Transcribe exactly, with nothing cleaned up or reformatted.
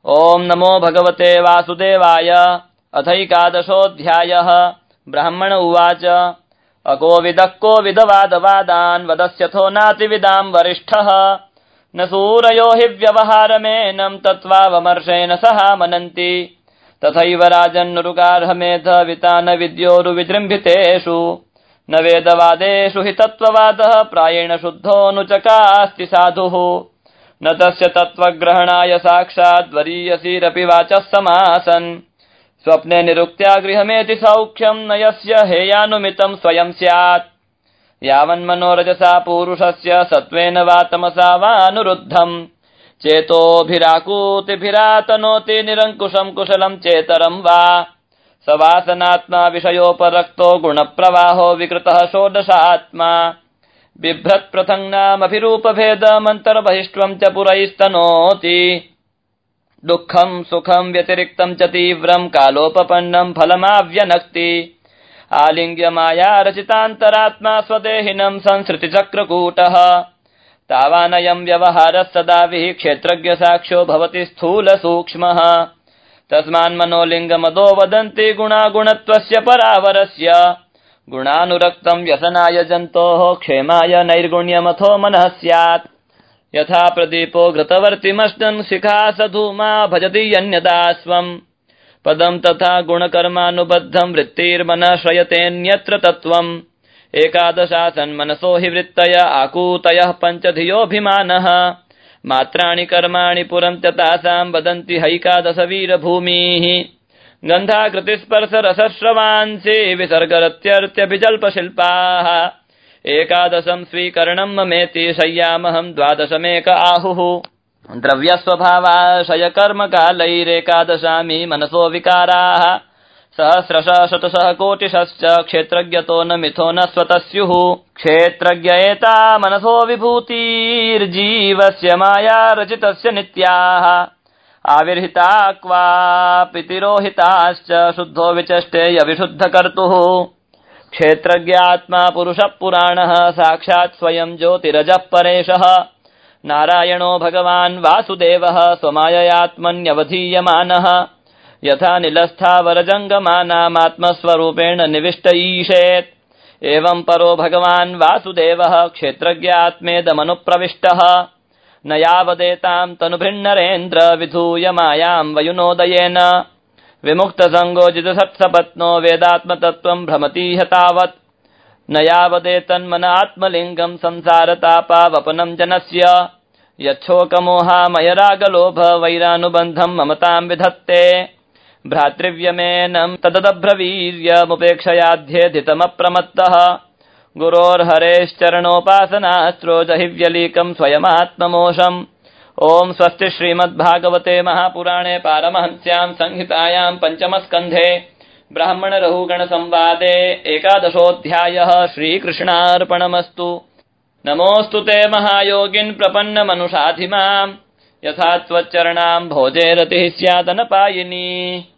ओम नमो भगवते वासुदेवाय। अथैकादशोऽध्यायः। ब्राह्मण उवाच अकोविदः कोविदवादवादान् वदस्यथो नातिविदाम् वरिष्ठः न सूरयो हि व्यवहारमेनं तत्त्वावमर्शेन सह मनन्ति तथैव राजन्नुरुगार्हमेधविता न विद्योरुविजृम्भितेषु न वेदवादेषु हि तत्त्ववादः प्रायेण शुद्धोऽनुचकास्ति साधुः न तस्य तत्त्वग्रहणाय साक्षाद्वरीयसीरपि वाचः समासन् स्वप्ने निरुक्त्या गृहमेति सौख्यम् न यस्य हेयानुमितम् स्वयं स्यात् यावन्मनोरजसा पूरुषस्य सत्त्वेन वा तमसा वानुरुद्धम् चेतोभिराकूतिभिरातनोति निरङ्कुशम् कुशलम् चेतरम् वा स वासनात्मा विषयोपरक्तो गुणप्रवाहो विकृतः षोडशात्मा बिभ्रत् पृथङ्नामभिरूपभेदमन्तर्बहिष्ठम् च पुरैस्तनोति दुःखम् सुखम् व्यतिरिक्तम् च तीव्रम् कालोपपन्नम् फलमाव्यनक्ति आलिङ्ग्य माया रचितान्तरात्मा स्वदेहिनम् संसृतिचक्रकूटः तावानयम् व्यवहारः सदा विहि क्षेत्रज्ञ साक्ष्यो भवति स्थूल सूक्ष्मः तस्मान्मनोलिङ्गमदो वदन्ति गुणागुणत्वस्य परावरस्य गुणानुरक्तम् व्यसनाय जन्तोः क्षेमाय नैर्गुण्यमथो मनः स्यात् यथा प्रदीपो घृतवर्तिमश्नन् शिखा स धूमा भजति यन्यदा स्वम् पदम् तथा गुणकर्मानुबद्धम् वृत्तिर्मनः श्रयतेऽन्यत्र तत्त्वम् एकादशासन्मनसो हि वृत्तय आकूतयः पञ्चधियोऽभिमानः मात्राणि कर्माणि पुरम् च तासाम् वदन्ति हैकादशवीरभूमिः गन्धाकृतिस्पर्शरसश्रवांसि विसर्गरत्यर्त्यभिजल्पशिल्पाः एकादशम् स्वीकरणम् ममेति शय्यामहम् द्वादशमेक आहुः द्रव्यस्वभावाशयकर्मकालैरेकादशामी मनसो विकाराः सहस्रशः शतशः कोटिशश्च क्षेत्रज्ञतो न मिथो न स्वतः स्युः क्षेत्रज्ञ एता मनसो विभूतिर्जीवस्य माया रचितस्य नित्याः आविर्हिता क्वापि तिरोहिताश्च शुद्धो विचष्टेय विशुद्धकर्तुः क्षेत्रज्ञात्मा पुरुषः पुराणः साक्षात् स्वयं ज्योतिरजः परेशः नारायणो भगवान् वासुदेवः स्वमाययात्मन्यवधीयमानः यथा निलस्थावरजङ्गमानामात्मस्वरूपेण निविष्ट ईशेत् एवं परो भगवान् वासुदेवः क्षेत्रज्ञात्मेदमनुप्रविष्टः न यावदेताम् तनुभृन्नरेन्द्र विधूय मायाम् वयुनोदयेन विमुक्तसङ्गो जितसत्सपत्नो वेदात्मतत्त्वम् भ्रमतीह तावत् न यावदेतन्मन आत्मलिङ्गम् संसारतापावपनम् जनस्य यच्छोकमोहामयरागलोभ वैरानुबन्धम् ममताम् विधत्ते भ्रातृव्यमेनम् तदब्रवीर्यमुपेक्षयाध्येधितमप्रमत्तः गुरोर्हरेश्चरणोपासनास्त्रोजहिव्यलीकम् स्वयमात्ममोषम् ओम् स्वस्ति श्रीमद्भागवते महापुराणे पारमहंस्याम् संहितायाम् पञ्चमस्कन्धे ब्राह्मणरहुगणसंवादे एकादशोऽध्यायः श्रीकृष्णार्पणमस्तु। नमोऽस्तु ते महायोगिन् प्रपन्नमनुषाधिमाम् यथा त्वच्चरणाम् भोजे रतिः स्यादनपायिनी।